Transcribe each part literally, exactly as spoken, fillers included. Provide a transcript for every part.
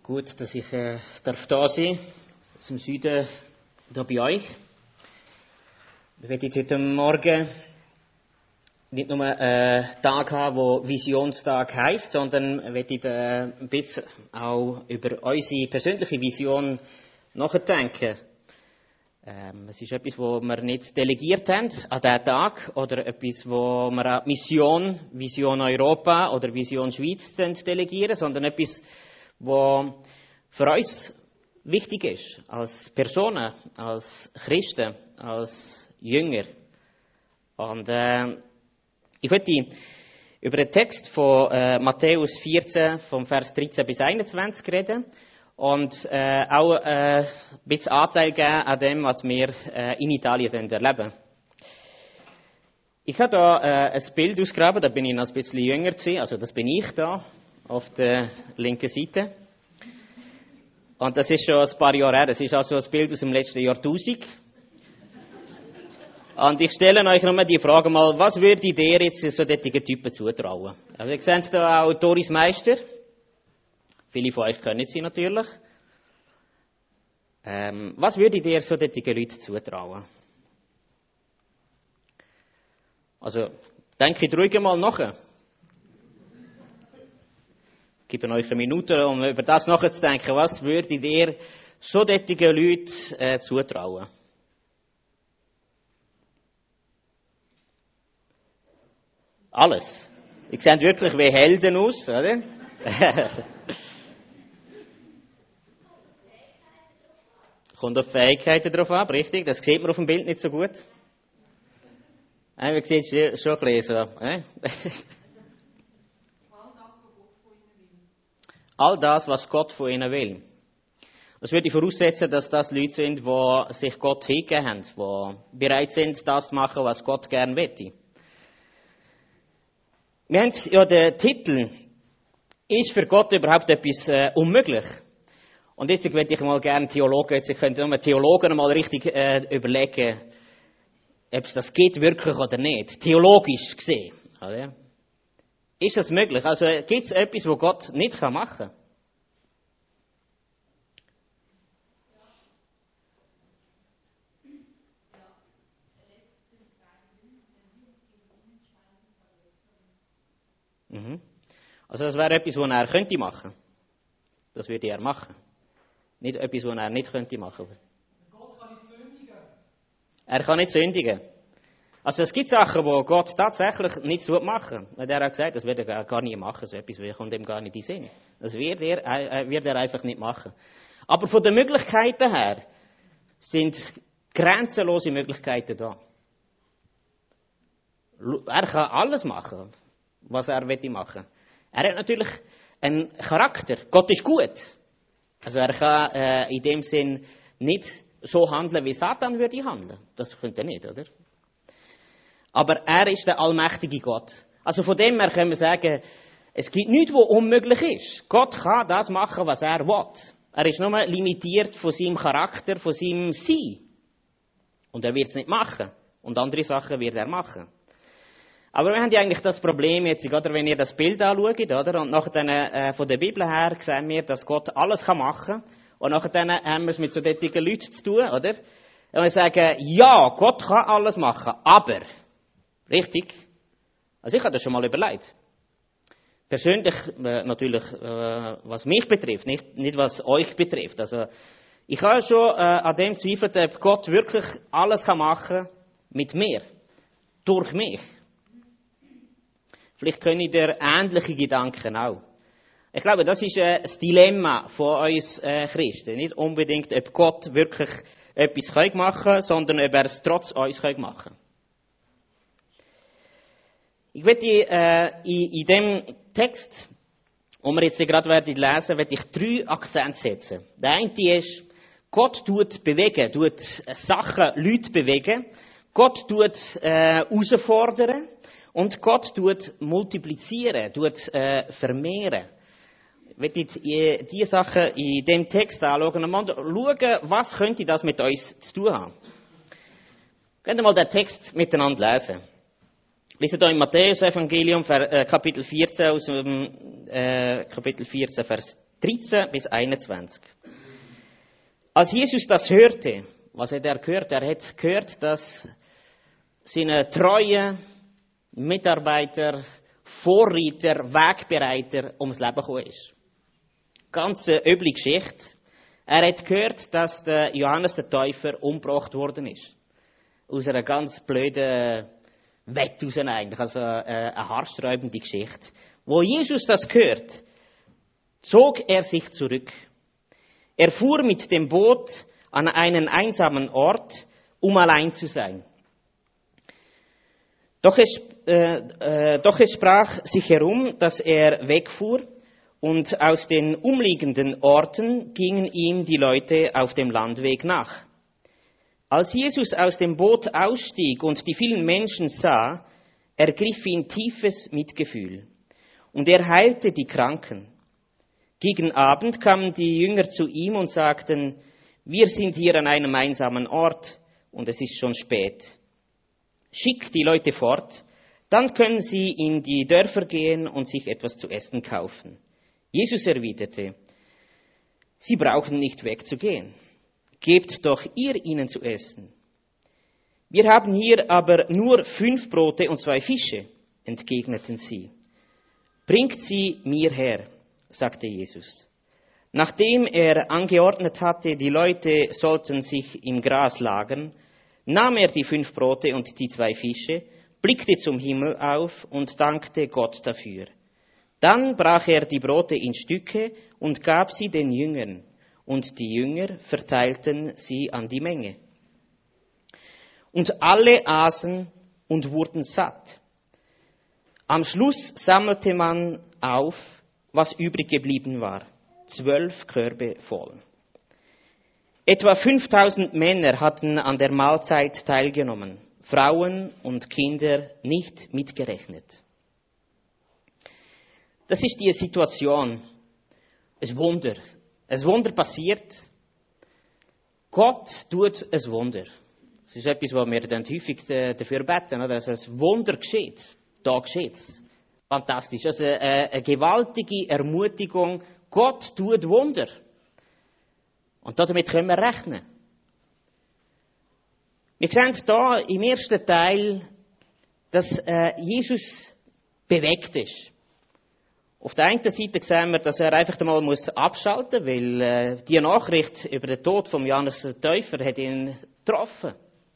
Gut, dass ich äh, darf da sein aus dem Süden da bei euch. Wir werden heute Morgen nicht nur einen Tag haben, der Visionstag heisst, sondern wir werden äh, ein bisschen auch über unsere persönliche Vision nachdenken. Ähm, es ist etwas, wo wir nicht delegiert haben an diesen Tag oder etwas, wo wir an Mission, Vision Europa oder Vision Schweiz delegieren, sondern etwas, was für uns wichtig ist, als Personen, als Christen, als Jünger. Und äh, ich möchte über den Text von äh, Matthäus vierzehn, vom Vers dreizehn bis einundzwanzig reden und äh, auch äh, ein bisschen Anteil geben an dem, was wir äh, in Italien erleben. Ich habe da äh, ein Bild ausgegraben, da bin ich noch ein bisschen jünger gewesen, also das bin ich da auf der linken Seite. Und das ist schon ein paar Jahre her. Das ist also ein Bild aus dem letzten Jahrtausend. Und ich stelle euch nochmal die Frage mal, was würdet ihr jetzt so solchen Typen zutrauen? Also ihr seht da auch Doris Meister. Viele von euch kennen sie natürlich. Ähm, was würdet ihr so solchen Leuten zutrauen? Also, denkt ruhig mal nach. Ich gebe euch eine Minute, um über das nachzudenken. Was würdet ihr so solchen Leuten äh, zutrauen? Alles. Ihr seht wirklich wie Helden aus, oder? Kommt auf Fähigkeiten drauf an, richtig? Das sieht man auf dem Bild nicht so gut. Äh, man sieht es schon ein bisschen so. Äh? All das, was Gott von ihnen will. Das würde ich voraussetzen, dass das Leute sind, die sich Gott hingegeben haben, die bereit sind, das zu machen, was Gott gerne möchte. Wir haben ja den Titel, ist für Gott überhaupt etwas äh, unmöglich? Und jetzt würde ich mal gerne Theologen, jetzt könnt ihr Theologen mal richtig äh, überlegen, ob es das geht wirklich oder nicht. Theologisch gesehen. Oder? Ist das möglich? Also gibt es etwas, was Gott nicht machen kann? Mhm. Also das wäre etwas, was er könnte machen. Das würde er machen. Nicht etwas, was er nicht könnte machen. Gott kann nicht sündigen. Er kann nicht sündigen. Also es gibt Sachen, die Gott tatsächlich nicht machen will. Er hat gesagt, das wird er gar nicht machen. So etwas kommt ihm gar nicht in den Sinn. Das wird er, äh, wird er einfach nicht machen. Aber von den Möglichkeiten her sind grenzenlose Möglichkeiten da. Er kann alles machen, was er will machen. Er hat natürlich einen Charakter. Gott ist gut. Also er kann äh, in dem Sinn nicht so handeln, wie Satan würde handeln. Das könnte er nicht, oder? Aber er ist der allmächtige Gott. Also von dem her können wir sagen, es gibt nichts, was unmöglich ist. Gott kann das machen, was er will. Er ist nur limitiert von seinem Charakter, von seinem Sein. Und er wird es nicht machen. Und andere Sachen wird er machen. Aber wir haben ja eigentlich das Problem jetzt, oder, wenn ihr das Bild anschaut, oder, und nachher dann, äh, von der Bibel her sehen wir, dass Gott alles machen kann. Und nachher dann haben wir es mit so solchen Leuten zu tun, oder? Und wir sagen, ja, Gott kann alles machen, aber... Richtig? Also ich habe das schon mal überlegt. Persönlich äh, natürlich, äh, was mich betrifft, nicht, nicht was euch betrifft. Also ich habe schon äh, an dem zweifelt, ob Gott wirklich alles kann machen mit mir, durch mich. Vielleicht können ihr ähnliche Gedanken auch. Ich glaube, das ist äh, das Dilemma von uns äh, Christen. Nicht unbedingt, ob Gott wirklich etwas machen kann, sondern ob er es trotz uns machen kann. Ich werde äh, in, in dem Text, den wir jetzt gerade werden lesen, werde ich drei Akzente setzen. Der eine ist, Gott tut bewegen, tut Sachen, Leute bewegen. Gott tut äh, herausfordern und Gott tut multiplizieren, tut äh, vermehren. Ich werde diese Sachen in dem Text anschauen und mal schauen, was könnte das mit uns zu tun haben. Können wir mal den Text miteinander lesen. Lesen hier im Matthäus-Evangelium, Kapitel vierzehn, aus dem, äh, Kapitel vierzehn, Vers dreizehn bis einundzwanzig. Als Jesus das hörte, was hat er gehört? Er hat gehört, dass seine treuen Mitarbeiter, Vorreiter, Wegbereiter ums Leben gekommen ist. Ganz eine üble Geschichte. Er hat gehört, dass der Johannes der Täufer umgebracht worden ist. Aus einer ganz blöden Wette raus eigentlich, also eine haarsträubende Geschichte. Wo Jesus das hört, zog er sich zurück. Er fuhr mit dem Boot an einen einsamen Ort, um allein zu sein. Doch es, äh, äh, doch es sprach sich herum, dass er wegfuhr, und aus den umliegenden Orten gingen ihm die Leute auf dem Landweg nach. Als Jesus aus dem Boot ausstieg und die vielen Menschen sah, ergriff ihn tiefes Mitgefühl, und er heilte die Kranken. Gegen Abend kamen die Jünger zu ihm und sagten: Wir sind hier an einem einsamen Ort, und es ist schon spät. Schick die Leute fort, dann können sie in die Dörfer gehen und sich etwas zu essen kaufen. Jesus erwiderte: Sie brauchen nicht wegzugehen. Gebt doch ihr ihnen zu essen. Wir haben hier aber nur fünf Brote und zwei Fische, entgegneten sie. Bringt sie mir her, sagte Jesus. Nachdem er angeordnet hatte, die Leute sollten sich im Gras lagern, nahm er die fünf Brote und die zwei Fische, blickte zum Himmel auf und dankte Gott dafür. Dann brach er die Brote in Stücke und gab sie den Jüngern, und die Jünger verteilten sie an die Menge. Und alle aßen und wurden satt. Am Schluss sammelte man auf, was übrig geblieben war, zwölf Körbe voll. Etwa fünftausend Männer hatten an der Mahlzeit teilgenommen, Frauen und Kinder nicht mitgerechnet. Das ist die Situation. Ein Wunder. Ein Wunder passiert. Gott tut ein Wunder. Das ist etwas, was wir dann häufig dafür beten, dass ein Wunder geschieht. Da geschieht es. Fantastisch. Also eine, eine gewaltige Ermutigung. Gott tut Wunder. Und damit können wir rechnen. Wir sehen es hier im ersten Teil, dass äh, Jesus bewegt ist. Auf der einen Seite sehen wir, dass er einfach einmal muss abschalten muss, weil äh, die Nachricht über den Tod von Johannes der Täufer hat ihn getroffen.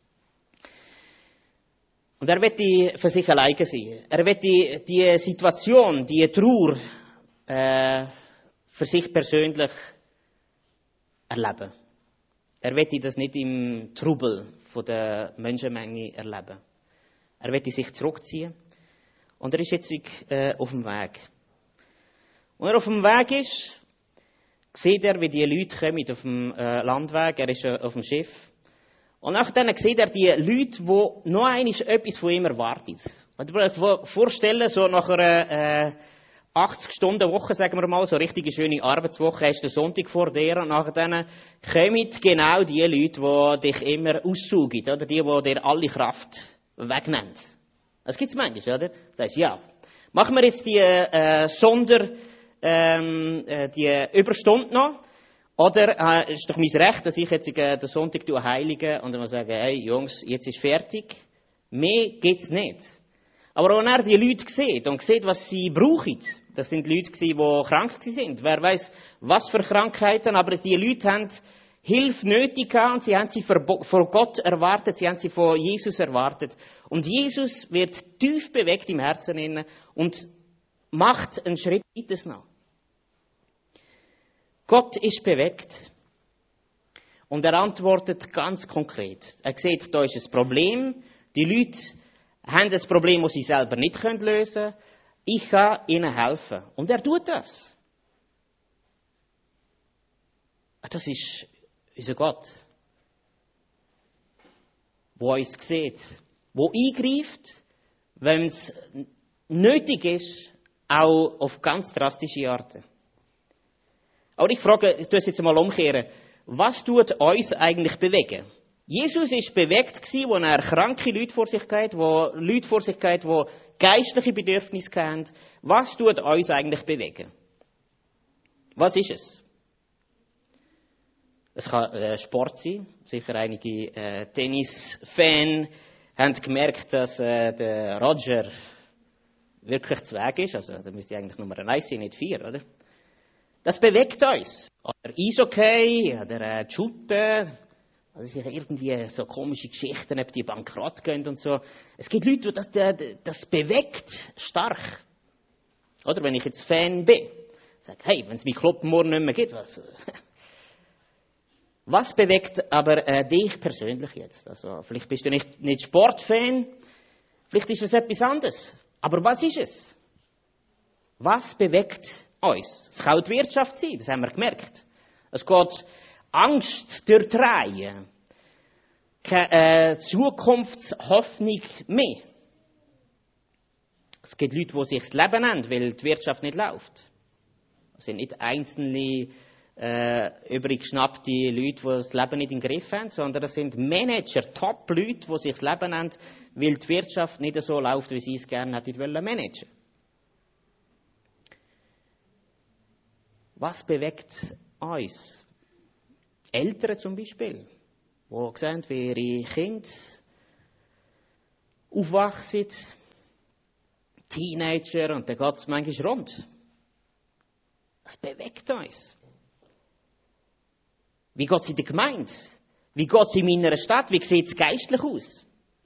Und er wird für sich alleine sein. Er wird die, die Situation, die Trauer äh, für sich persönlich erleben. Er wird das nicht im Trubel von der Menschenmenge erleben. Er wird sich zurückziehen. Und er ist jetzt äh, auf dem Weg. Und er auf dem Weg ist, sieht er, wie die Leute kommen auf dem äh, Landweg. Er ist äh, auf dem Schiff. Und nachher sieht er die Leute, die noch einmal etwas von ihm erwarten. Und ich kann mir vorstellen, so nach einer äh, achtzig-Stunden-Woche, sagen wir mal, so eine richtige schöne Arbeitswoche, hast du den Sonntag vor dir und nachher dann kommen genau die Leute, die dich immer aussaugen, oder? Die, die dir alle Kraft wegnehmen. Das gibt's manchmal, oder? Das heißt, ja, machen wir jetzt die äh, Sonder, ähm, äh, die Überstunde noch, oder äh, ist doch mein Recht, dass ich jetzt äh, den Sonntag heilige und dann sage, hey Jungs, jetzt ist fertig. Mehr geht's nicht. Aber wenn er die Leute sieht und sieht, was sie brauchen, das sind Leute, die krank sind. Wer weiß, was für Krankheiten, aber die Leute haben Hilfe nötig gehabt und sie haben sie vor Gott erwartet, sie haben sie von Jesus erwartet. Und Jesus wird tief bewegt im Herzen innen und macht einen Schritt weiter noch. Gott ist bewegt und er antwortet ganz konkret. Er sieht, da ist ein Problem, die Leute haben ein Problem, das sie selber nicht lösen können. Ich kann ihnen helfen. Und er tut das. Das ist unser Gott, der uns sieht, der eingreift, wenn es nötig ist, auch auf ganz drastische Arten. Aber ich frage, ich tue es jetzt mal umkehren, was tut uns eigentlich bewegen? Jesus war bewegt, als er kranke Leute vor sich hatte, wo Leute vor sich hatte, die geistliche Bedürfnisse haben. Was tut uns eigentlich bewegen? Was ist es? Es kann äh, Sport sein. Sicher einige äh, Tennis-Fans haben gemerkt, dass äh, der Roger wirklich zu Weg ist. Also, da müsste eigentlich Nummer eins sein, nicht vier, oder? Das bewegt uns. Oder Eishockey, oder äh, Shooten. Also irgendwie so komische Geschichten, ob die bankrott gehen und so. Es gibt Leute, die das, das bewegt stark. Oder wenn ich jetzt Fan bin, sage, hey, wenn es meinen Club morgen nicht mehr gibt, was? Was bewegt aber äh, dich persönlich jetzt? Also vielleicht bist du nicht, nicht Sportfan, vielleicht ist es etwas anderes. Aber was ist es? Was bewegt uns? Es kann auch die Wirtschaft sein, das haben wir gemerkt. Es geht Angst durch die Reihe. Keine äh, Zukunftshoffnung mehr. Es gibt Leute, die sich das Leben nehmen, weil die Wirtschaft nicht läuft. Es sind nicht einzelne äh, übrig geschnappte Leute, die das Leben nicht im Griff haben, sondern es sind Manager, Top-Leute, die sich das Leben nehmen, weil die Wirtschaft nicht so läuft, wie sie es gerne hätten wollen managen. Was bewegt uns? Eltern zum Beispiel, die sehen, wie ihre Kinder aufwachsen, Teenager, und dann geht es manchmal rund. Das bewegt uns. Wie geht es in der Gemeinde? Wie geht es in meiner Stadt? Wie sieht es geistlich aus?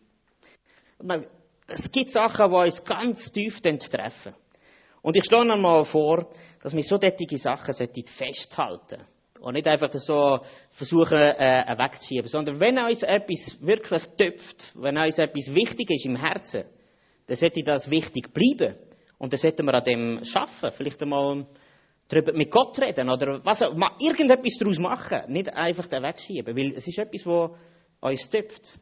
Es gibt Sachen, die uns ganz tief treffen. Und ich schlage einmal vor, dass wir so solche Sachen festhalten sollten. Und nicht einfach so versuchen, äh, wegzuschieben. Sondern wenn uns etwas wirklich töpft, wenn uns etwas wichtig ist im Herzen, dann sollte das wichtig bleiben. Und dann sollten wir an dem arbeiten. Vielleicht einmal darüber mit Gott reden oder was, mal irgendetwas daraus machen. Nicht einfach den wegschieben. Weil es ist etwas, das uns töpft.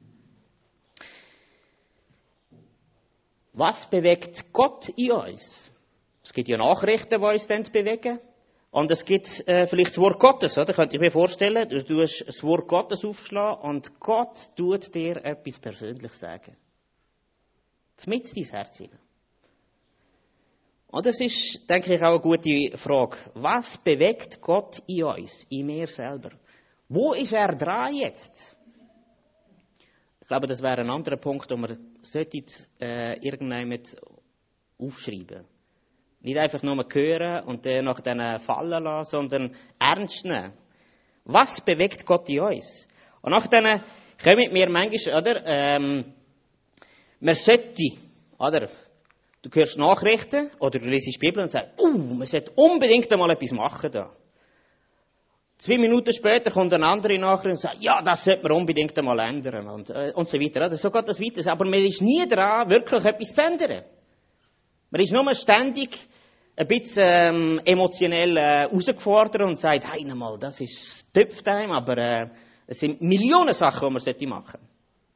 Was bewegt Gott in uns? Es gibt ja Nachrichten, die uns dann bewegen. Und es gibt äh, vielleicht das Wort Gottes, oder? Könnt ihr mir vorstellen, du tust das Wort Gottes aufschlagen und Gott tut dir etwas persönlich sagen. Mit dein Herz hinein. Und das ist, denke ich, auch eine gute Frage. Was bewegt Gott in uns, in mir selber? Wo ist er dran jetzt? Ich glaube, das wäre ein anderer Punkt, den wir äh, irgendwann aufschreiben. Nicht einfach nur hören und dann nach denen fallen lassen, sondern ernst nehmen. Was bewegt Gott in uns? Und nach denen kommen wir manchmal, oder, ähm, man sollte, oder, du hörst Nachrichten oder du liest die Bibel und sagst, uh, man sollte unbedingt einmal etwas machen da. Zwei Minuten später kommt eine andere Nachricht und sagt, ja, das sollte man unbedingt einmal ändern und, äh, und so weiter. Oder? So geht das weiter. Aber man ist nie dran, wirklich etwas zu ändern. Man ist nur ständig ein bisschen ähm, emotionell äh, herausgefordert und sagt, hey, mal, das ist töpft einem, aber äh, es sind Millionen Sachen, die man machen sollte.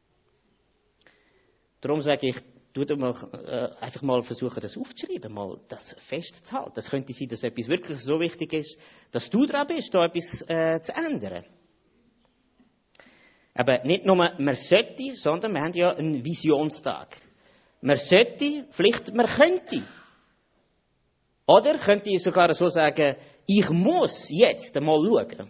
Darum sage ich, tu mal, äh, einfach mal versuchen, das aufzuschreiben, mal das festzuhalten. Das könnte sein, dass etwas wirklich so wichtig ist, dass du dran bist, da etwas äh, zu ändern. Aber nicht nur man sollte, sondern wir haben ja einen Visionstag. Man sollte, vielleicht man könnte. Oder könnte ich sogar so sagen, ich muss jetzt einmal schauen.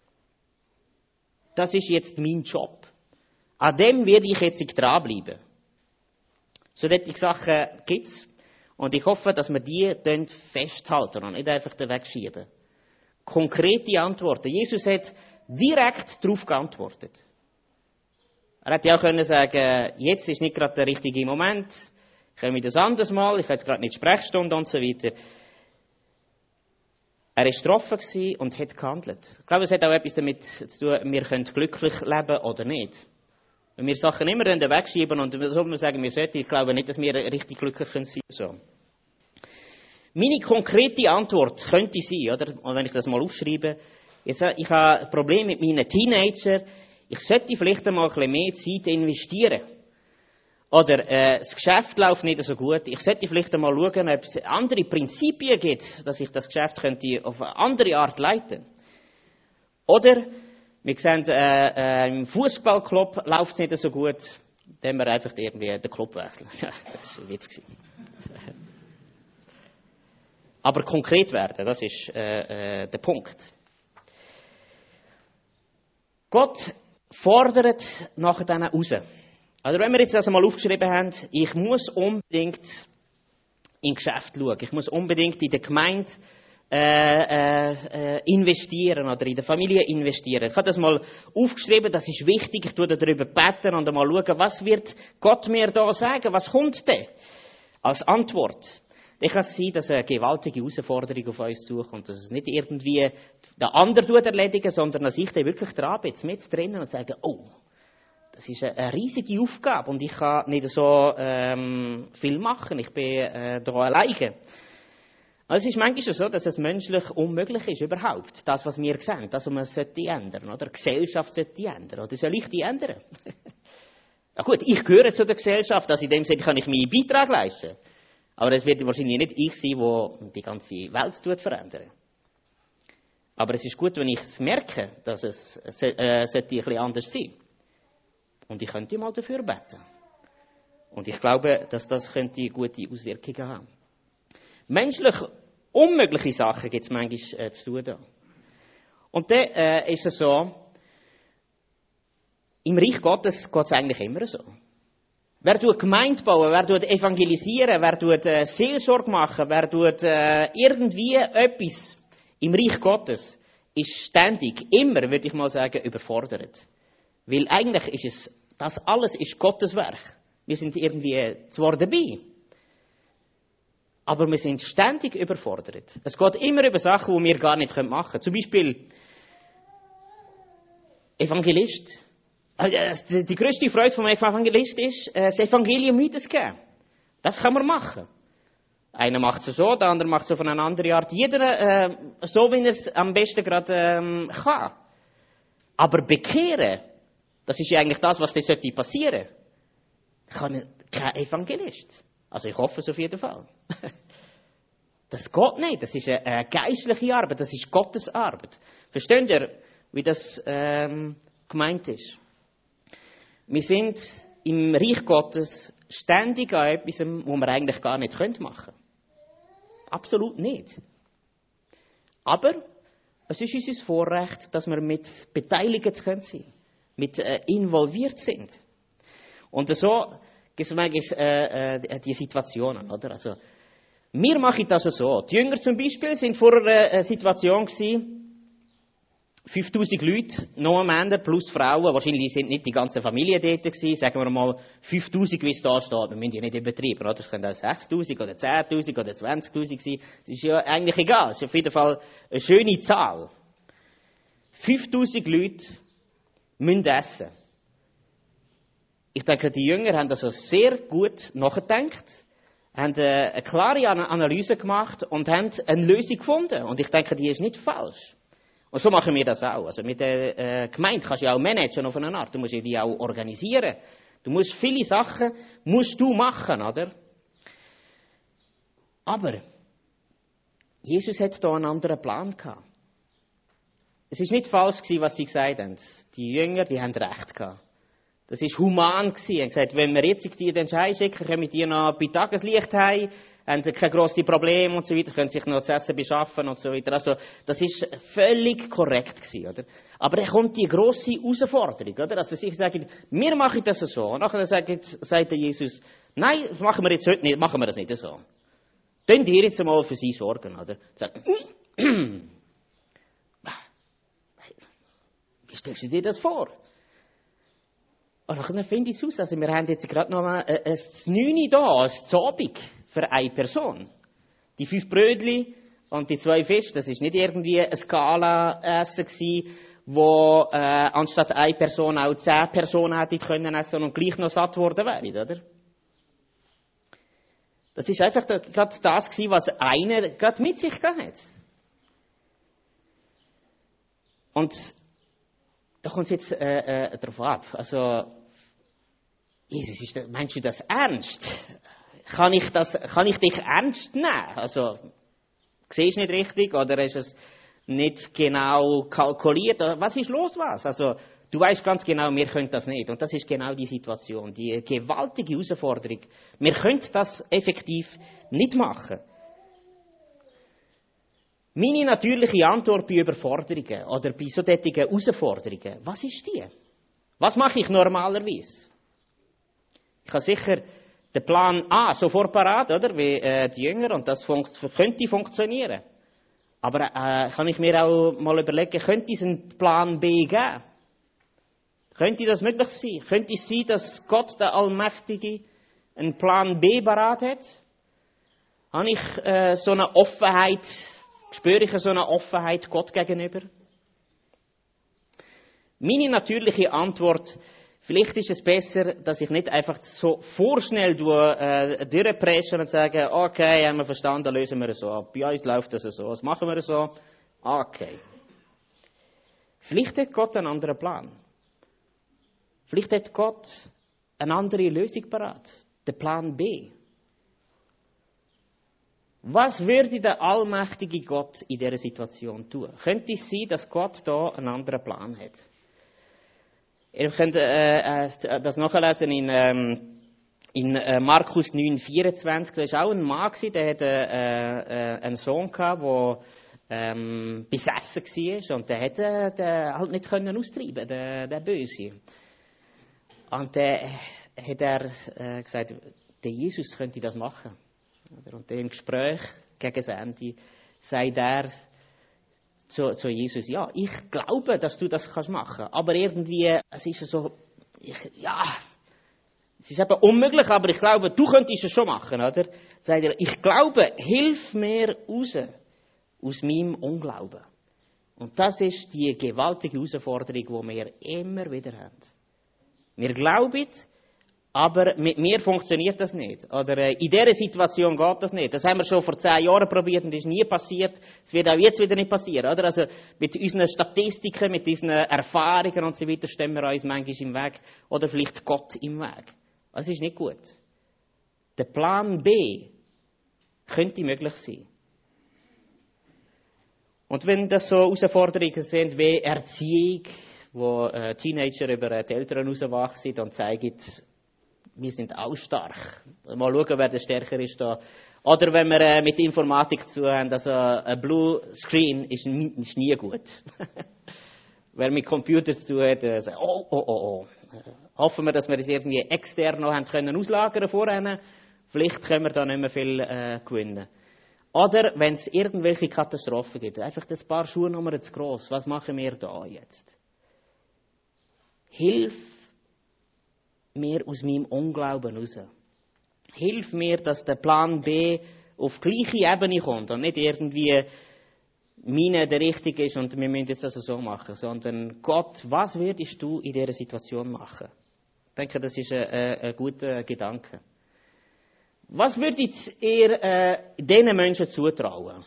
Das ist jetzt mein Job. An dem werde ich jetzt dranbleiben. So solche Sachen gibt es. Und ich hoffe, dass wir die dann festhalten und nicht einfach wegschieben. Konkrete Antworten. Jesus hat direkt darauf geantwortet. Er hätte ja auch können sagen, jetzt ist nicht gerade der richtige Moment, ich komme das anderes Mal, ich habe jetzt gerade nicht Sprechstunde und so weiter. Er war getroffen und hat gehandelt. Ich glaube, es hat auch etwas damit zu tun, wir können glücklich leben oder nicht. Wenn wir Sachen immer dann wegschieben und so wir sagen, wir sollten, ich glaube nicht, dass wir richtig glücklich sein können. So. Meine konkrete Antwort könnte sein, oder? Und wenn ich das mal aufschreibe, jetzt, ich habe ein Problem mit meinen Teenagern, ich sollte vielleicht einmal ein bisschen mehr Zeit investieren. Oder äh, das Geschäft läuft nicht so gut. Ich sollte vielleicht einmal schauen, ob es andere Prinzipien gibt, dass ich das Geschäft könnte auf eine andere Art leiten. Oder wir sehen, äh, äh, im Fußballclub läuft es nicht so gut, dann wir einfach irgendwie den Club wechseln. Das war ein Witz. Aber konkret werden, das ist äh, äh, der Punkt. Gott fordert nachher dann raus. Also wenn wir jetzt das einmal aufgeschrieben haben, ich muss unbedingt im Geschäft schauen, ich muss unbedingt in der Gemeinde äh, äh, investieren oder in der Familie investieren. Ich habe das mal aufgeschrieben, das ist wichtig, ich tue darüber beten und mal schauen, was wird Gott mir da sagen, was kommt denn als Antwort. Dann kann es sein, dass eine gewaltige Herausforderung auf uns zukommt, dass es nicht irgendwie der andere erledigen, sondern dass ich dann wirklich dran bin, mit drinnen und sage, oh, das ist eine riesige Aufgabe und ich kann nicht so ähm, viel machen, ich bin äh, da alleine. Also es ist manchmal so, dass es menschlich unmöglich ist, überhaupt, das, was wir sehen, das, was man sollte ändern, oder? Die Gesellschaft sollte ändern, oder soll ich die ändern? Ja gut, ich gehöre zu der Gesellschaft, also in dem Sinne kann ich meinen Beitrag leisten. Aber es wird wahrscheinlich nicht ich sein, der die ganze Welt verändert. Aber es ist gut, wenn ich es merke, dass es äh, sollte ein bisschen anders sein. Und ich könnte mal dafür beten. Und ich glaube, dass das könnte gute Auswirkungen haben. Menschlich unmögliche Sachen gibt es manchmal äh, zu tun. Da. Und dann äh, ist es so, im Reich Gottes geht es eigentlich immer so. Wer tut Gemeinde bauen, wer tut evangelisieren, wer tut äh, Seelsorge machen, wer tut äh, irgendwie etwas im Reich Gottes, ist ständig, immer, würde ich mal sagen, überfordert. Weil eigentlich ist es, das alles ist Gottes Werk. Wir sind irgendwie zwar dabei, aber wir sind ständig überfordert. Es geht immer über Sachen, die wir gar nicht machen können. Zum Beispiel Evangelist. Die grösste Freude vom Evangelist ist, das Evangelium weiterzugeben. Das kann man machen. Einer macht es so, der andere macht es auf eine andere Art. Jeder äh, so, wie er es am besten gerade ähm, kann. Aber bekehren, das ist ja eigentlich das, was das sollte passieren. Kann kein Evangelist. Also ich hoffe es auf jeden Fall. Das geht nicht. Das ist eine, eine geistliche Arbeit. Das ist Gottes Arbeit. Versteht ihr, wie das ähm, gemeint ist? Wir sind im Reich Gottes ständig an etwas, was wir eigentlich gar nicht machen können. Absolut nicht. Aber es ist unser Vorrecht, dass wir mit beteiligt sein können, mit äh, involviert sind. Und so gibt es manchmal äh, äh, die Situationen, oder? Also, wir machen das so. Die Jünger zum Beispiel sind vor einer äh, Situation gewesen, fünftausend Leute, noch Männer plus Frauen. Wahrscheinlich sind nicht die ganze Familie dort gewesen. Sagen wir mal fünftausend, wie es da steht. Wir müssen ja nicht übertreiben, oder? Das können auch sechstausend oder zehntausend oder zwanzigtausend sein. Das ist ja eigentlich egal. Das ist auf jeden Fall eine schöne Zahl. fünftausend Leute müssen essen. Ich denke, die Jünger haben das also sehr gut nachgedacht, haben eine klare Analyse gemacht und haben eine Lösung gefunden. Und ich denke, die ist nicht falsch. Und so machen wir das auch. Also mit der äh, Gemeinde kannst du ja auch managen auf eine Art. Du musst die auch organisieren. Du musst viele Sachen musst du machen, oder? Aber Jesus hat da einen anderen Plan gehabt. Es ist nicht falsch gewesen, was sie gesagt haben. Die Jünger, die haben recht gehabt. Das ist human gewesen. Sie haben gesagt, wenn wir jetzt die den Schein schicken, können wir die noch bei Tageslicht heim, haben keine grossen Probleme und so weiter, können sich noch das Essen beschaffen und so weiter. Also, das ist völlig korrekt gewesen, oder? Aber dann kommt die grosse Herausforderung, oder? Also, sie sagen, wir machen das so. Und nachher sagt, sagt Jesus, nein, das machen wir jetzt heute nicht, machen wir das nicht so. Dann ihr jetzt einmal für sie sorgen, oder? Sagt, wie stellst du dir das vor? Und dann finde ich es aus. Also, wir haben jetzt gerade noch mal ein neun da, ein Zobig für eine Person. Die fünf Brötchen und die zwei Fische, das ist nicht irgendwie ein Skala-Essen gewesen, wo äh, anstatt eine Person auch zehn Personen hätte können essen und gleich noch satt worden wären, oder? Das ist einfach gerade das gewesen, was einer gerade mit sich gehabt hat. Und da kommt es jetzt äh, äh, darauf ab. Also, Jesus, ist das, meinst du das ernst? Kann ich, das, kann ich dich ernst nehmen? Also, siehst du nicht richtig oder ist es nicht genau kalkuliert? Was ist los, was? Also, du weißt ganz genau, wir können das nicht. Und das ist genau die Situation, die gewaltige Herausforderung. Wir können das effektiv nicht machen. Meine natürliche Antwort bei Überforderungen oder bei so solchen Herausforderungen, was ist die? Was mache ich normalerweise? Ich habe sicher den Plan A sofort parat, oder? Wie äh, die Jünger, und das funkt, könnte funktionieren. Aber äh, kann ich mir auch mal überlegen, könnte es einen Plan B geben? Könnte das möglich sein? Könnte es sein, dass Gott, der Allmächtige, einen Plan B parat hat? Habe ich äh, so eine Offenheit, spüre ich so eine Offenheit Gott gegenüber? Meine natürliche Antwort, vielleicht ist es besser, dass ich nicht einfach so vorschnell durch, äh, durchpresche und sage, okay, haben wir verstanden, lösen wir es so ab. Bei uns läuft das so, was machen wir so? Okay. Vielleicht hat Gott einen anderen Plan. Vielleicht hat Gott eine andere Lösung parat. Der Plan B. Was würde der allmächtige Gott in dieser Situation tun? Könnte es sein, dass Gott da einen anderen Plan hat? Ihr könnt äh, äh, das nachlesen in, ähm, in äh, Markus neun vierundzwanzig. Da war auch ein Mann, der hatte äh, äh, einen Sohn gehabt, der ähm, besessen war. Und der hätte den halt nicht können austreiben, der, der Böse. Und dann hat er äh, gesagt, der Jesus könnte das machen. Und im Gespräch gegen das Ende sagt er zu, zu Jesus, ja, ich glaube, dass du das kannst machen. Aber irgendwie, es ist so, ich, ja, es ist eben unmöglich, aber ich glaube, du könntest es schon machen, oder? Sagt er, ich glaube, hilf mir raus aus meinem Unglauben. Und das ist die gewaltige Herausforderung, die wir immer wieder haben. Wir glauben, aber mit mir funktioniert das nicht. Oder äh, in dieser Situation geht das nicht. Das haben wir schon vor zehn Jahren probiert und ist nie passiert. Es wird auch jetzt wieder nicht passieren. Oder? Also mit unseren Statistiken, mit unseren Erfahrungen und so weiter stehen wir uns manchmal im Weg. Oder vielleicht Gott im Weg. Das ist nicht gut. Der Plan B könnte möglich sein. Und wenn das so Herausforderungen sind wie Erziehung, wo äh, Teenager über äh, die Eltern rauswachsen und zeigen, wir sind auch stark. Mal schauen, wer der stärker ist da. Oder wenn wir äh, mit Informatik zu haben, also ein Blue Screen ist, nie, ist nie gut. Wer mit Computern zu hat, äh, sagt, oh, oh, oh, oh. Hoffen wir, dass wir das irgendwie extern noch haben können auslagern vorher. Vielleicht können wir da nicht mehr viel äh, gewinnen. Oder wenn es irgendwelche Katastrophen gibt, einfach ein paar Schuhnummern zu gross. Was machen wir da jetzt? Hilf mir aus meinem Unglauben raus. Hilf mir, dass der Plan B auf gleiche Ebene kommt und nicht irgendwie meine der richtige ist und wir müssen jetzt das so machen, sondern Gott, was würdest du in dieser Situation machen? Ich denke, das ist ein, ein, ein guter Gedanke. Was würdet ihr äh, diesen Menschen zutrauen?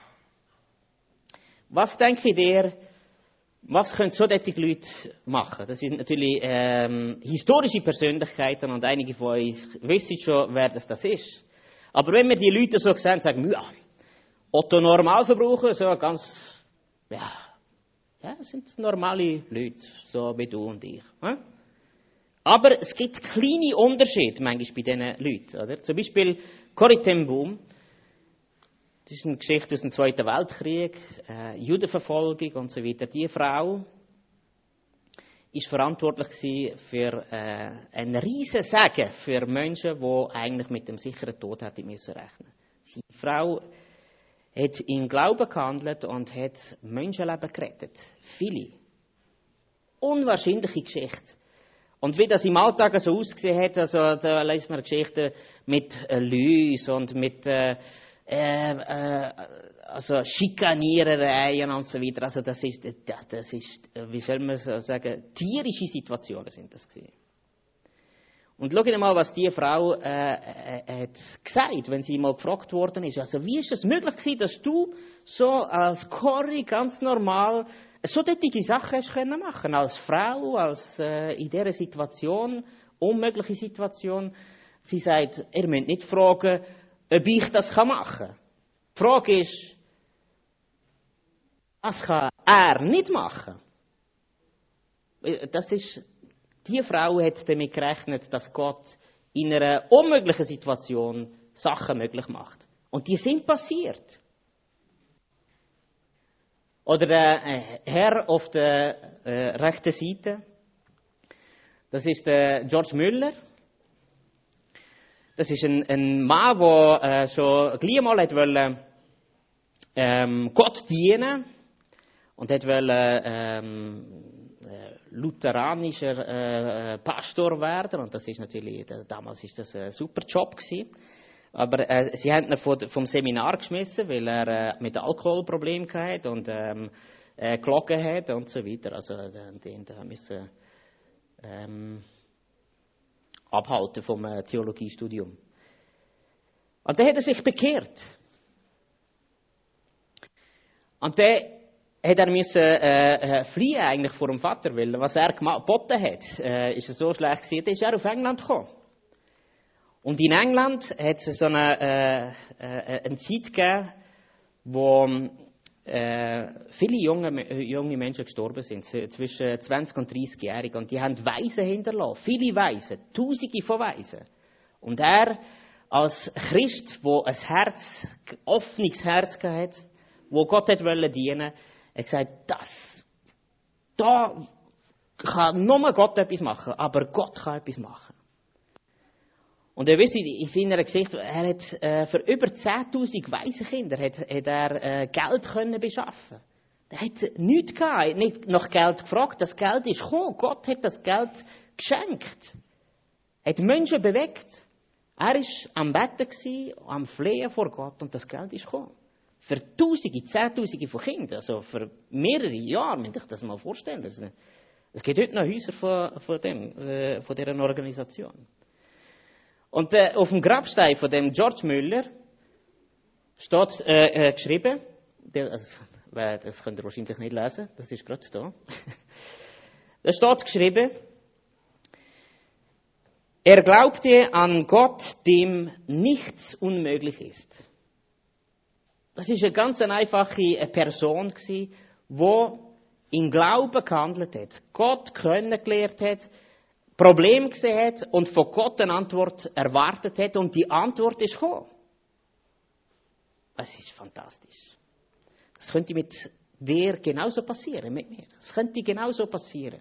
Was denkt ihr, was können so solche Leute machen? Das sind natürlich ähm, historische Persönlichkeiten und einige von euch wissen schon, wer das, das ist. Aber wenn wir die Leute so sehen, sagen wir, ja, Otto Normalverbraucher, so ganz, ja, ja, das sind normale Leute, so wie du und ich. Hm? Aber es gibt kleine Unterschiede manchmal bei diesen Leuten. Oder? Zum Beispiel Corrie ten Boom. Das ist eine Geschichte aus dem Zweiten Weltkrieg, äh, Judenverfolgung und so weiter. Die Frau war verantwortlich für äh, einen riesen Segen für Menschen, die eigentlich mit dem sicheren Tod hätten müssen rechnen. Die Frau hat im Glauben gehandelt und hat Menschenleben gerettet. Viele. Unwahrscheinliche Geschichte. Und wie das im Alltag so ausgesehen hat, also da liest man Geschichten mit äh, Läusen und mit äh, äh, äh, also Schikanierereien und so weiter. Also das ist, das, das ist, wie soll man so sagen, tierische Situationen sind das gewesen. Und schaut mal, was die Frau äh, äh, hat gesagt, wenn sie mal gefragt worden ist. Also wie ist es möglich gewesen, dass du so als Corrie ganz normal so solche Sachen hast können machen, als Frau, als äh, in dieser Situation, unmögliche Situation. Sie sagt, ihr müsst nicht fragen, ob ich das machen kann. Die Frage ist, was kann er nicht machen? Das ist, die Frau hat damit gerechnet, dass Gott in einer unmöglichen Situation Sachen möglich macht. Und die sind passiert. Oder der Herr auf der äh, rechten Seite, das ist der George Müller. Das ist ein, ein Mann, der äh, schon gleich mal hat wollen, ähm, Gott dienen und hat wollen, ähm, lutheranischer äh, Pastor werden. Und das ist natürlich, damals ist das ein super Job gewesen. Aber äh, sie haben ihn vom, vom Seminar geschmissen, weil er äh, mit Alkoholproblemen hatte und ähm, äh, gelogen hat und so weiter. Also den da müssen ähm, abhalten vom äh, Theologiestudium. Und dann hat er sich bekehrt. Und dann hat er müssen äh, fliehen eigentlich vor dem Vater, weil was er geboten hat, äh, ist er so schlecht gewesen, dann ist er auf England gekommen. Und in England hat es so eine, äh, äh, eine Zeit gegeben, wo äh, viele junge, junge Menschen gestorben sind, zwischen zwanzig und dreißig-jährig. Und die haben Waisen hinterlassen, viele Waisen, Tausende von Waisen. Und er als Christ, der ein Herz, ein offenes Herz hatte, wo Gott hat wollen dienen, hat gesagt, das, da kann nur Gott etwas machen, aber Gott kann etwas machen. Und ihr wisst, in seiner Geschichte, er hat äh, für über zehntausend Waisenkinder hat, hat er äh, Geld können beschaffen. Er hat nichts gehabt, hat nicht nach Geld gefragt, das Geld ist gekommen. Gott hat das Geld geschenkt. Hat Menschen bewegt. Er war am Betten gewesen, am Flehen vor Gott und das Geld ist gekommen. Für Tausende, Zehntausende von Kindern, also für mehrere Jahre, muss ich das mal vorstellen. Es gibt heute noch Häuser von, von, dem, äh, von dieser Organisation. Und äh, auf dem Grabstein von dem George Müller steht äh, äh, geschrieben, das, das könnt ihr wahrscheinlich nicht lesen, das ist gerade da. Da steht geschrieben, er glaubte an Gott, dem nichts unmöglich ist. Das ist eine ganz einfache Person gewesen, die im Glauben gehandelt hat, Gott kennengelernt hat, Problem gesehen hat und von Gott eine Antwort erwartet hat und die Antwort ist gekommen. Es ist fantastisch. Das könnte mit dir genauso passieren, mit mir. Das könnte genauso passieren.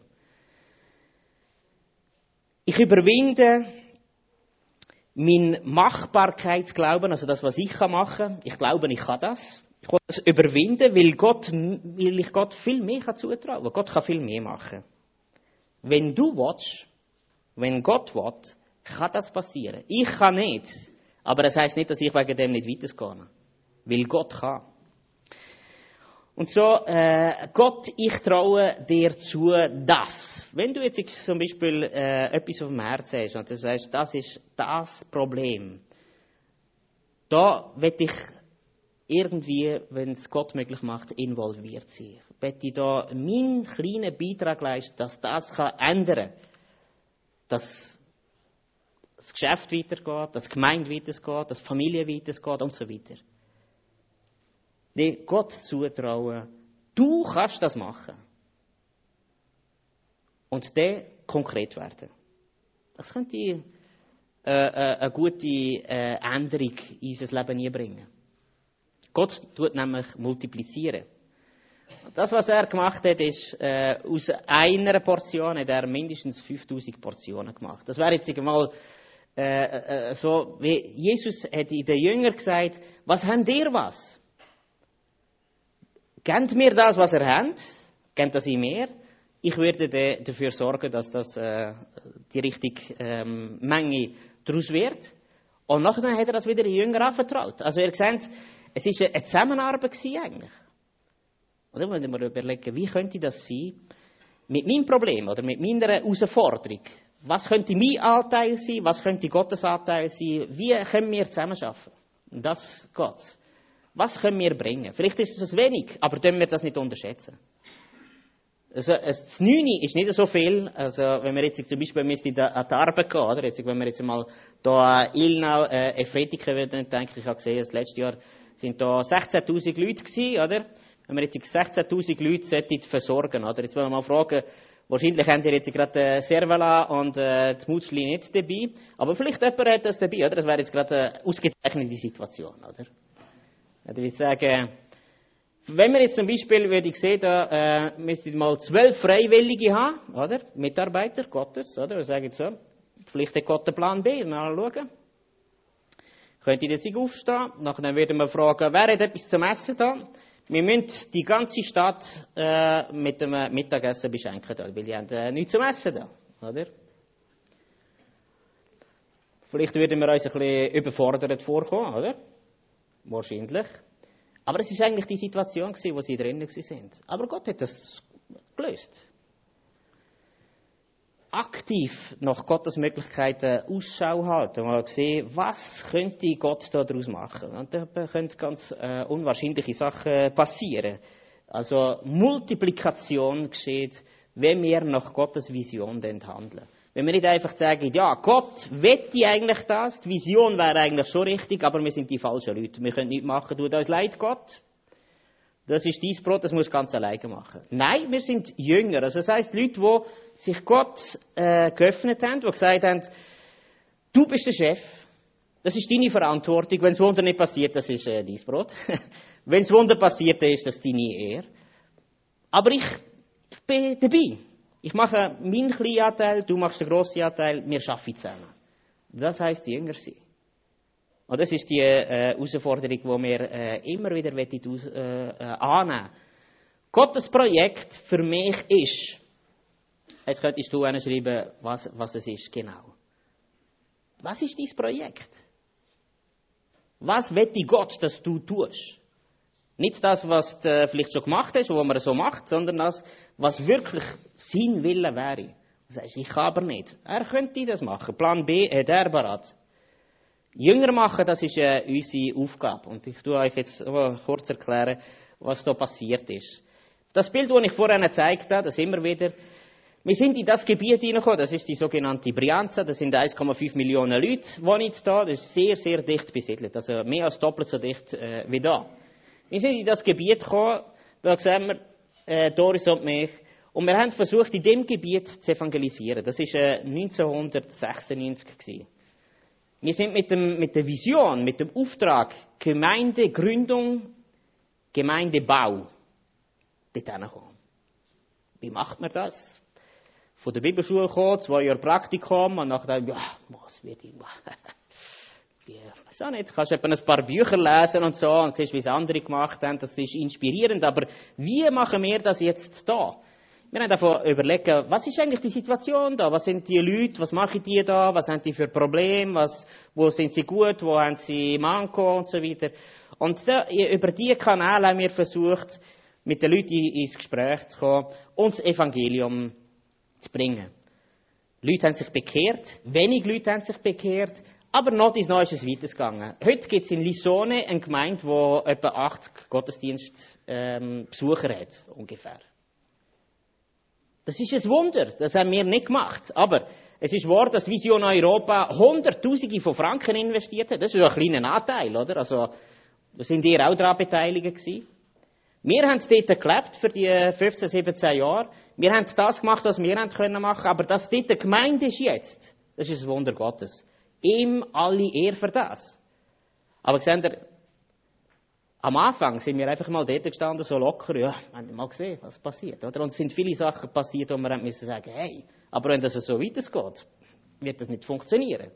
Ich überwinde mein Machbarkeitsglauben, also das, was ich machen kann. Ich glaube, ich kann das. Ich kann das überwinden, weil, Gott, weil ich Gott viel mehr zutrauen kann. Gott kann viel mehr machen. Wenn du willst, wenn Gott will, kann das passieren. Ich kann nicht. Aber das heisst nicht, dass ich wegen dem nicht weitergehe. Weil Gott kann. Und so, äh, Gott, ich traue dir zu, das. Wenn du jetzt zum Beispiel äh, etwas auf dem Herzen hast und du sagst, das ist das Problem, da will ich irgendwie, wenn es Gott möglich macht, involviert sein. Will ich da meinen kleinen Beitrag leisten, dass das kann ändern kann. Dass das Geschäft weitergeht, dass die Gemeinde weitergeht, dass die Familie weitergeht und so weiter. Dir Gott zutrauen, du kannst das machen. Und dann konkret werden. Das könnte äh, äh, eine gute äh, Änderung in unser Leben einbringen. Gott tut nämlich multiplizieren. Das, was er gemacht hat, ist, äh, aus einer Portion hat er mindestens fünftausend Portionen gemacht. Das wäre jetzt einmal äh, äh, so, wie Jesus hat in den Jüngern gesagt, was habt ihr was? Gebt mir das, was ihr habt, gebt das in mir. Ich werde de, dafür sorgen, dass das äh, die richtige ähm, Menge daraus wird. Und nachher hat er das wieder den Jüngern anvertraut. Also ihr seht, es war eine Zusammenarbeit gewesen eigentlich. Oder wenn wir überlegen, wie könnte das sein mit meinem Problem oder mit meiner Herausforderung? Was könnte mein Anteil sein? Was könnte Gottes Anteil sein? Wie können wir zusammenarbeiten? Und das geht's. Was können wir bringen? Vielleicht ist es wenig, aber dürfen wir das nicht unterschätzen. Also, das Neune ist nicht so viel. Also, wenn wir jetzt zum Beispiel an die Arbeit gehen, oder? Jetzt, wenn wir jetzt mal hier in Ilnau, äh, Efretiken, würden denken, ich habe gesehen, das letzte Jahr sind da sechzehntausend Leute gewesen, oder? Wenn wir jetzt sechzehntausend Leute sollten versorgen, oder? Jetzt wollen wir mal fragen, wahrscheinlich haben die jetzt gerade Servala und äh, die Mutschli nicht dabei, aber vielleicht jemand hat das dabei, oder? Das wäre jetzt gerade eine ausgezeichnete Situation, oder? Ich würde sagen, Wenn wir jetzt zum Beispiel, würde ich sehen, da äh, müsste ich mal zwölf Freiwillige haben, oder? Mitarbeiter Gottes, oder? Wir sagen so, vielleicht hat Gott den Plan B, mal schauen. Könnte ich jetzt aufstehen, nachher würden wir fragen, wer hat etwas zum Essen da? Wir müssen die ganze Stadt äh, mit dem Mittagessen beschenken, weil die haben äh, nichts zum Essen da, oder? Vielleicht würden wir uns ein bisschen überfordert vorkommen, oder? Wahrscheinlich. Aber es war eigentlich die Situation, wo sie drinnen waren. Aber Gott hat das gelöst. Aktiv nach Gottes Möglichkeiten Ausschau halten und mal sehen, was könnte Gott daraus machen. Und da können ganz äh, unwahrscheinliche Sachen passieren. Also Multiplikation geschieht, wenn wir nach Gottes Vision handeln. Wenn wir nicht einfach sagen, ja, Gott wette eigentlich das, die Vision wäre eigentlich schon richtig, aber wir sind die falschen Leute. Wir können nichts machen, tut uns leid, Gott. Das ist dein Brot, das musst du ganz alleine machen. Nein, wir sind Jünger. Also das heisst, Leute, die sich Gott äh, geöffnet haben, die gesagt haben, du bist der Chef, das ist deine Verantwortung. Wenn das Wunder nicht passiert, das ist äh, dein Brot. Wenn das Wunder passiert, dann ist das deine Ehre. Aber ich, ich bin dabei. Ich mache meinen kleinen Anteil, du machst den grossen Anteil, wir arbeiten zusammen. Das heisst Jünger sein. Und das ist die äh, Herausforderung, die wir äh, immer wieder aus, äh, äh, annehmen. Gottes Projekt für mich ist, jetzt könntest du schreiben, was, was es ist genau. Was ist dein Projekt? Was wette Gott, dass du tust? Nicht das, was du vielleicht schon gemacht hast, was man so macht, sondern das, was wirklich sein Wille wäre. Du sagst, ich kann aber nicht. Er könnte das machen. Plan B hat er parat. Jünger machen, das ist äh, unsere Aufgabe. Und ich tue euch jetzt oh, kurz erklären, was da passiert ist. Das Bild, das ich vorhin gezeigt habe, das immer wieder, wir sind in das Gebiet hineingekommen, das ist die sogenannte Brianza, das sind eins Komma fünf Millionen Leute, wohnen jetzt da, das ist sehr, sehr dicht besiedelt, also mehr als doppelt so dicht äh, wie da. Wir sind in das Gebiet gekommen, da sehen wir äh, Doris und mich, und wir haben versucht, in dem Gebiet zu evangelisieren. Das war äh, neunzehnhundertsechsundneunzig gewesen. Wir sind mit, dem, mit der Vision, mit dem Auftrag Gemeindegründung, Gemeindebau dort hingekommen. Wie macht man das? Von der Bibelschule gekommen, zwei Jahre Praktikum und nachher, ja, was wird ich machen? Ich weiß auch nicht, kannst etwa ein paar Bücher lesen und so und siehst, wie es andere gemacht haben, das ist inspirierend, aber wie machen wir das jetzt da? Wir haben davon überlegt, was ist eigentlich die Situation da? Was sind die Leute? Was machen die da? Was haben die für Probleme? Was, wo sind sie gut? Wo haben sie Manko und so weiter? Und da, über diese Kanäle haben wir versucht, mit den Leuten ins Gespräch zu kommen und das Evangelium zu bringen. Leute haben sich bekehrt, wenig Leute haben sich bekehrt, aber noch ist noch ist es weitergegangen. Heute gibt es in Lissone eine Gemeinde, die etwa achtzig Gottesdienstbesucher ähm, hat, ungefähr. Das ist ein Wunder, das haben wir nicht gemacht. Aber es ist wahr, dass Vision Europa Hunderttausende von Franken investiert hat. Das ist ein kleiner Anteil, oder? Also, da sind ihr auch daran beteiligt gewesen. Wir haben es dort gelebt für die fünfzehn, siebzehn Jahre. Wir haben das gemacht, was wir machen können, aber dass dort eine Gemeinde ist jetzt, das ist ein Wunder Gottes. Ihm alle Ehre für das. Aber seht ihr, am Anfang sind wir einfach mal dort gestanden, so locker, ja, wir haben mal gesehen, was passiert, oder? Und es sind viele Sachen passiert, wo wir haben müssen sagen, hey, aber wenn das so weitergeht, wird das nicht funktionieren.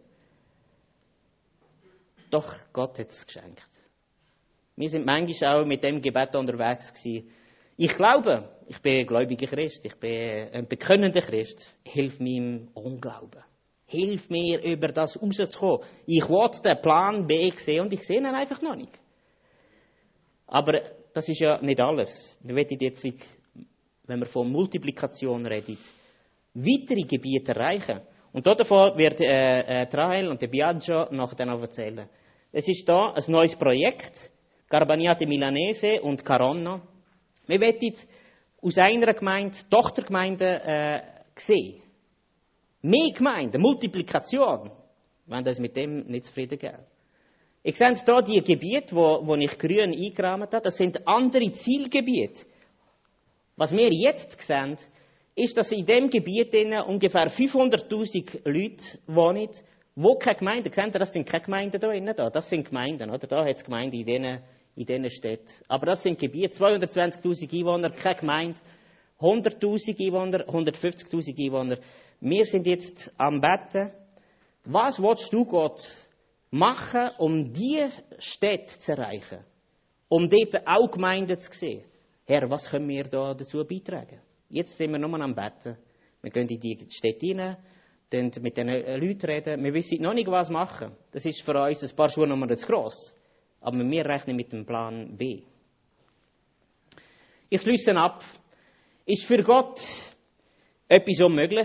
Doch Gott hat es geschenkt. Wir sind manchmal auch mit dem Gebet unterwegs gewesen. Ich glaube, ich bin ein gläubiger Christ, ich bin ein bekennender Christ. Hilf mir im Unglauben. Hilf mir, über das rauszukommen. Ich will den Plan B sehen und ich sehe ihn einfach noch nicht. Aber das ist ja nicht alles. Wir wollen jetzt, wenn wir von Multiplikation reden, weitere Gebiete erreichen. Und davon wird äh, äh, Rahel und der Biagio nachher noch erzählen. Es ist da ein neues Projekt, Garbagnate Milanese und Caronno. Wir wollen aus einer Gemeinde Tochtergemeinden äh, sehen. Mehr Gemeinden, Multiplikation. Wir wollen uns mit dem nicht zufrieden geben. Ihr seht hier die Gebiete, wo, wo ich grün eingerahmt habe. Das sind andere Zielgebiete. Was wir jetzt sehen, ist, dass in diesem Gebiet ungefähr fünfhunderttausend Leute wohnen, wo keine Gemeinden, seht ihr, das sind keine Gemeinden da innen, da. Das sind Gemeinden, oder? Da hat es Gemeinden in diesen, in diesen Städten. Aber das sind Gebiete, zweihundertzwanzigtausend Einwohner, keine Gemeinde, hunderttausend Einwohner, hundertfünfzigtausend Einwohner. Wir sind jetzt am Betten. Was willst du, Gott, machen, um diese Städte zu erreichen? Um dort auch Gemeinden zu sehen? Herr, was können wir da dazu beitragen? Jetzt sind wir nur am Betten. Wir gehen in die Städte rein, reden mit den Leuten reden. Wir wissen noch nicht, was machen. Das ist für uns ein paar Schuhnummern zu gross. Aber wir rechnen mit dem Plan B. Ich schließe ab. Ist für Gott etwas unmöglich?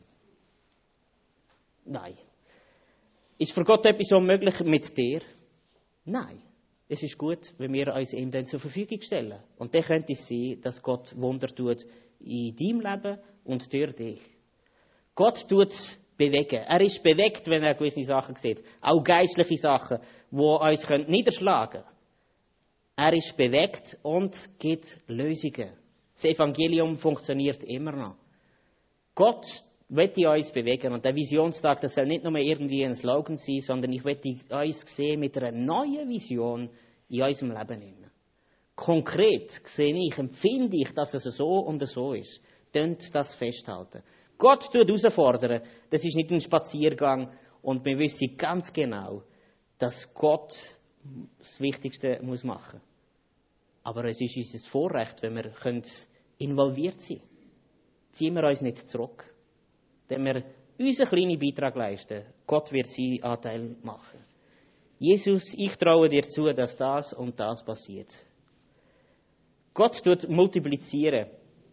Nein. Ist für Gott etwas unmöglich mit dir? Nein. Es ist gut, wenn wir uns ihm dann zur Verfügung stellen. Und dann könnte es sein, dass Gott Wunder tut in deinem Leben und durch dich. Gott tut bewegen. Er ist bewegt, wenn er gewisse Sachen sieht. Auch geistliche Sachen, die uns niederschlagen können. Er ist bewegt und gibt Lösungen. Das Evangelium funktioniert immer noch. Gott möchte uns bewegen. Und der Visionstag, das soll nicht nur irgendwie ein Slogan sein, sondern ich möchte uns sehen mit einer neuen Vision in unserem Leben. Konkret sehe ich, empfinde ich, dass es so und so ist. Tönt das festhalten. Gott tut herausfordern. Das ist nicht ein Spaziergang. Und wir wissen ganz genau, dass Gott das Wichtigste muss machen. Aber es ist unser Vorrecht, wenn wir involviert sein können. Ziehen wir uns nicht zurück. Wenn wir unseren kleinen Beitrag leisten, Gott wird seinen Anteil machen. Jesus, ich traue dir zu, dass das und das passiert. Gott tut multiplizieren.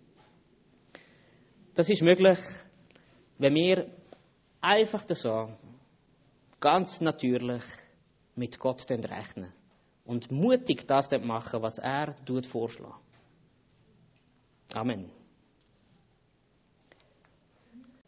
Das ist möglich, wenn wir einfach so, ganz natürlich mit Gott rechnen und mutig das machen, was er vorschlägt. Amen.